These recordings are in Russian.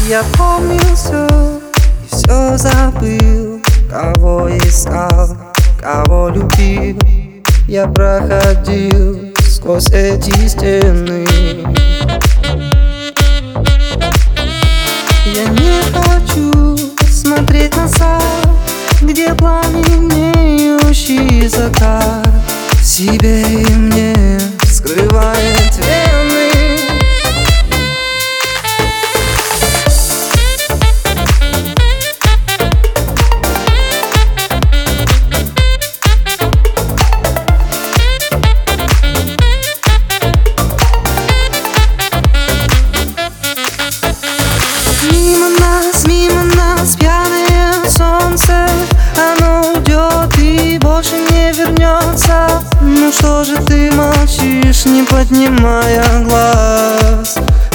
Я помню все и все забыл. Кого искал, кого любил. Я проходил сквозь эти стены. Я не хочу смотреть назад, где пламенеющий закат в себе и мне скрывает вены. Мимо нас пьяное солнце, оно уйдет и больше не вернется. Ну что же ты молчишь, не поднимая глаз?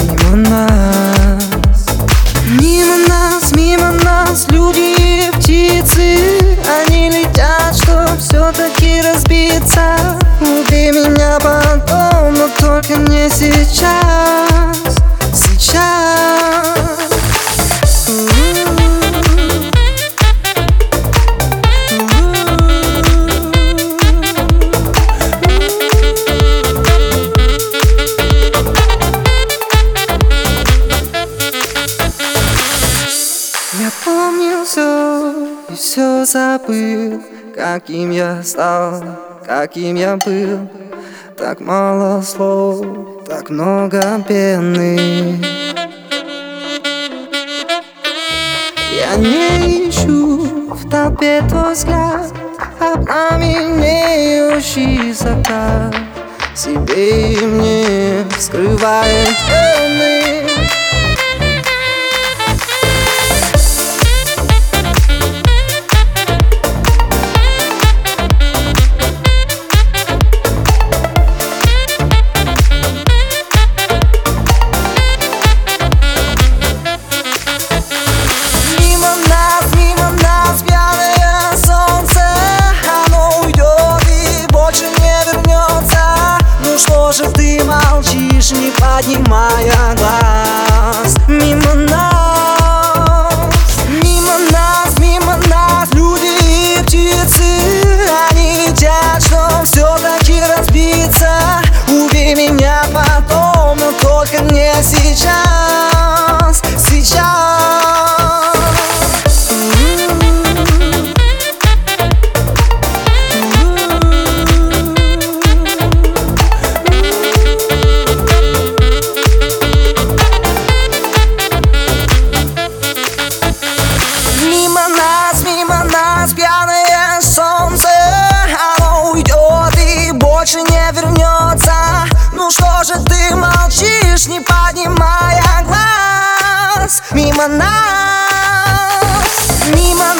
Мимо нас люди и птицы, они летят, чтоб все-таки разбиться. Убей меня потом, но только не сейчас. Я помню все и все забыл. Каким я стал, каким я был. Так мало слов, так много пены. Я не ищу в толпе твой взгляд, а пламенеющий закат себе и мне скрывает вены. Ты молчишь, не поднимая глаз. Мимо нас люди и птицы, они летят, чтоб все-таки разбиться. Убей меня потом, но только не сейчас. Пьяное солнце, оно уйдет и больше не вернется. Ну что же ты молчишь, не поднимая глаз? Мимо нас